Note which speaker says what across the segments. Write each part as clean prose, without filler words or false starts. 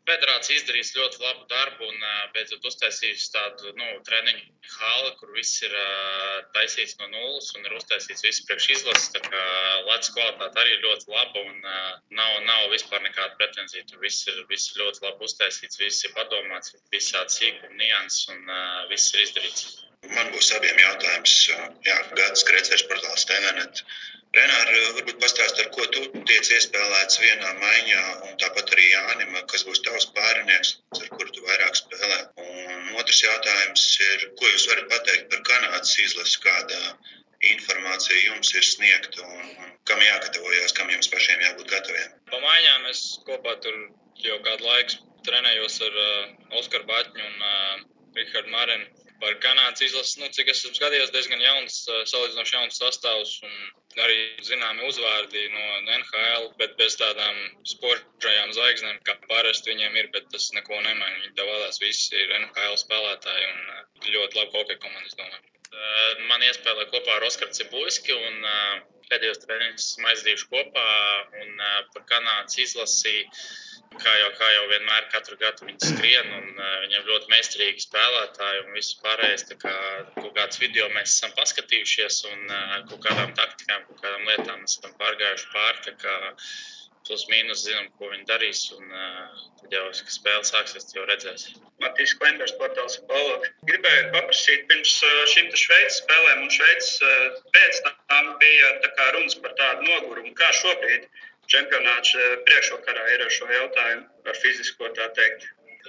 Speaker 1: Federācija izdarīs ļoti labu darbu un beidzot uztaisīs tādu treniņu hali, kur viss ir taisīts no nulles un ir uztaisīts viss priekš izlases. Tā kā ledus kvalitāte arī ir ļoti laba un nav vispār nekāda pretenzija. Tur viss ir ļoti labi uztaisīts, viss ir padomāts, visādi sīkumi, nianses un viss ir izdarīts.
Speaker 2: Man būs abiem jautājums. Gatis Krecers, portāls TVNet. Renār, varbūt pastāst, ar ko tu tiec iespēlēts vienā maiņā, un tāpat arī Jānim, kas būs tavs pārinieks, ar kuru tu vairāk spēlē. Un otrs jautājums ir, ko jūs varat pateikt par Kanādas izlasi, kāda informācija jums ir sniegta un kam jāgatavojās, kam jums pašiem jābūt gataviem?
Speaker 3: Pa maiņām es kopā tur jau kādu laiku trenējos ar Oskaru Baķņu un Rihardu Marenu. Par Kanādas izlases, cik es esmu skatījos, diezgan salīdzinoši jauns sastāvs un arī zināmi uzvārdi no NHL, bet bez tādām sportžajām zvaigznēm, kā parasti viņiem ir, bet tas neko nemaina. Viņi tā vēlās, visi ir NHL spēlētāji un ļoti labi hokeja komanda, es domāju.
Speaker 1: Man iespēlē kopā ar Oskaru Cibulski un pēdējos treniņus esmu aizdījuši kopā un par Kanādas izlasi. Kā jau vienmēr katru gadu viņi skrien un viņiem ļoti meistarīgi spēlētāji un visu pārējais. Tā kā kaut kāds video mēs esam paskatījušies un kaut kādām taktikām, kaut kādām lietām esam pārgājuši pār. Tā kā plus mīnus zinām, ko viņi darīs un tad jau, kad spēle sāksies, jau redzēs.
Speaker 4: Matīs Klenders, portāls Apollo. Gribēju paprasīt pirms šīm Šveices spēlēm un Šveices pēc tam bija tā kā runas par tādu nogurumu. Kā šobrīd čempionāts priekšvakarā ir ar šo jautājumu ar fizisko, tā teikt?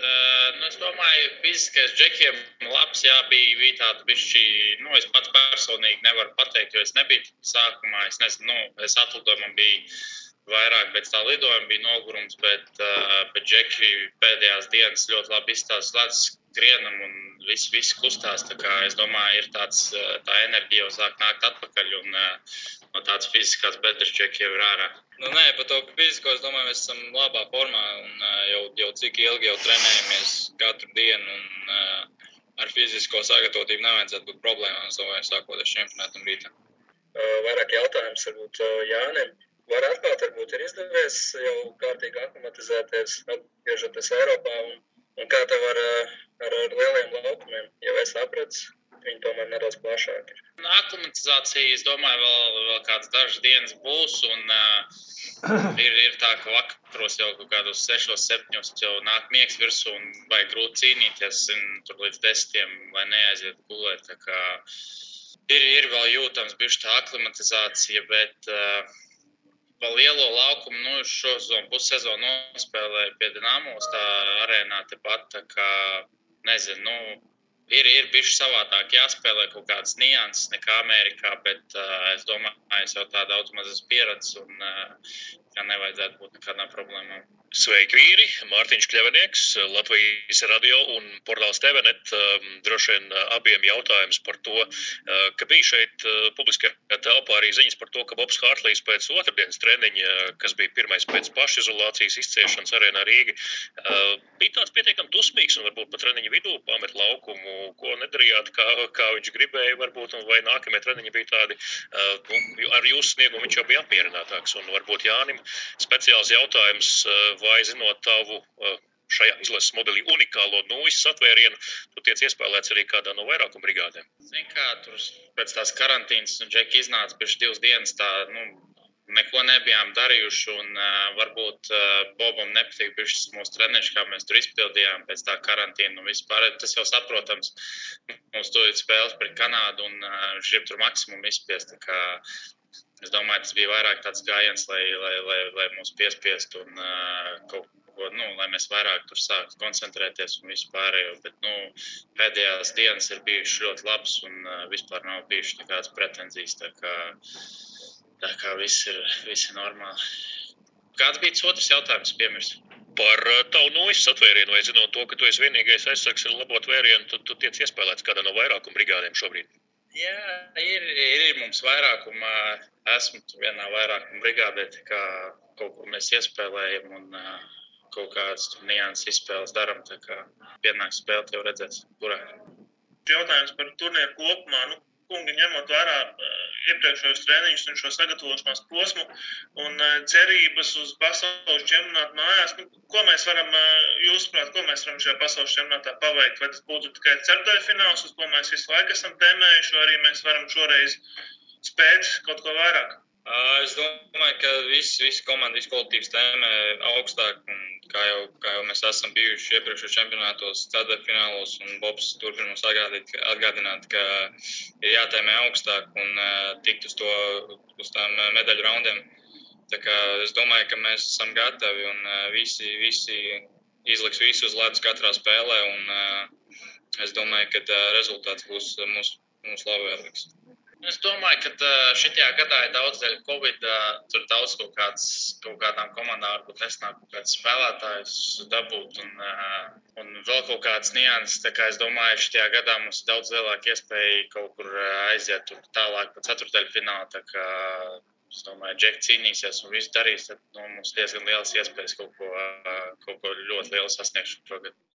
Speaker 1: Es domāju, fiziskais džekiem labs, bija tāda bišķi, es pats personīgi nevaru pateikt, jo es nebiju sākumā, es nezinu, es atlidojumam bija vairāk, pēc tā lidojuma bija nogurums, bet džeki pēdējās dienas ļoti labi izstās ledus skrienam un viss kustās, tā kā es domāju, ir tā enerģija jau sāk nākt atpakaļ un no tāds fiziskās bedres džeki jau ir ārā.
Speaker 3: Nē, par to fizisko, es domāju, mēs esam labā formā un jau cik ilgi jau trenējamies katru dienu un ar fizisko sagatavotību nevajadzētu būt problēmām, sākot ar čempionātam rītā.
Speaker 5: Vairāk jautājums varbūt Jānim. Var atklāt, varbūt ir izdevies jau kārtīgi aklimatizēties, atgriežoties Eiropā un kā tev ar lieliem laukumiem, ja es sapratu, viņi tomēr nedaudz plašāk ir.
Speaker 1: Aklimatizācija, es domāju, vēl kāds dažas dienas būs un ir tā, ka vakaros jau kaut kādos 6-7 jau nāk miegs virsū un vajag grūti cīnīties tur līdz 10, lai neaiziet gulēt. Tā kā ir vēl jūtams bišķi tā aklimatizācija, bet pa lielo laukumu, šo pussezonu nospēlēju pie Dinamos tā arēnā tepat, tā kā, nezinu, ir bišķi savādāk jāspēlē kaut kādas nianses nekā Amerikā, bet es domāju, es jau tādu automazes pieredzi un ka nevajadzētu būt nekādām problēmām.
Speaker 6: Sveiki, vīri! Mārtiņš Kļavinieks, Latvijas radio un portāls TVNet. Droši vien abiem jautājums par to, ka bija šeit publiskajā telpā arī ziņas par to, ka Bobs Hārtlīs pēc otrdienas treniņa, kas bija pirmais pēc pašizolācijas izciešanas arēnā Rīga, bija tāds pietiekami dusmīgs un varbūt pat treniņa vidū pamet laukumu, ko nedarījāt, kā viņš gribēja varbūt, vai nākamie treniņi bija tādi, ar jūsu sniegumu viņš jau bija apmierinātāks. Un varbūt Jānim speciāls jautājums, vai zinot tavu šajā izlases modelī unikālo nūjas satvērienu, tu tiec iespēlēts arī kādā no vairākuma brigādēm?
Speaker 1: Zin kā, tur pēc tās karantīnas un džeki iznāca pēc 2 dienas tā, neko nebijām darījuši un varbūt Bobam nepatīk bišķis mūsu treniņš, kā mēs tur izpildījām pēc tā karantīna un vispār. Tas jau saprotams, mums tūlīt spēles pret Kanādu un viņš grib tur maksimumu izspiest, tā kā es domāju, tas bija vairāk tāds gājiens, lai mūs piespiest un kaut ko, lai mēs vairāk tur sāktu koncentrēties un visu pārējo, bet, pēdējās dienas ir bijušas ļoti labas un vispār nav bijušas nekādas pretenzijas, tā kā viss ir normāli. Kāds bija tas otrs jautājums, piemirst?
Speaker 6: Par tavu nūjas satvērienu, vai zinot to, ka tu esi vienīgais aizsargs ar labo tvērienu, tu tiec iespēlēts kādā no vairākuma brigādēm šobrīd?
Speaker 1: Jā, ir mums vairākuma, esmu vienā vairākuma brigādē, tā kā kaut ko mēs iespēlējam un kaut kādas tur nianses izspēles daram, tā kā pienāks spēle, jau redzēs, kurā.
Speaker 4: Jautājums par turnīru kopumā, kungi ņemot vērā
Speaker 7: iepriekšējos treniņus un šo sagatavošanās posmu un cerības uz pasaules čempionātu mājās. Ko mēs varam, jūsuprāt, ko mēs varam šajā pasaules čempionātā paveikt? Vai tas būtu tikai ceturdaļfināls, uz ko mēs visu laiku esam tēmējuši, vai arī mēs varam šoreiz spēt kaut ko vairāk?
Speaker 3: Es domāju, ka visi komanda, visi kolektīvs tēmē augstāk, un kā jau mēs esam bijuši iepriekšējos čempionātos, ceturtdaļfinālos, un Bobs turpina mums atgādināt, ka ir jātēmē augstāk un tikt uz tām medaļu raundiem. Tā kā es domāju, ka mēs esam gatavi un visi izliks visu uz ledus katrā spēlē, un es domāju, ka rezultāts būs mums labvēlīgs.
Speaker 1: Es domāju, ka šitajā gadā ir daudz dēļ Covid, tur daudz kaut kādām komandām varbūt nesnāk kaut kāds spēlētājs dabūt un vēl kaut kāds nianses. Tā kā es domāju, šitajā gadā mums ir daudz lielāka iespēja kaut kur aiziet tur tālāk pa ceturtdaļfinālu. Tā kā es domāju, Džeki cīnīsies un visu darīs, tad mums diezgan lielas iespējas kaut ko ļoti lielu sasniegt šogad.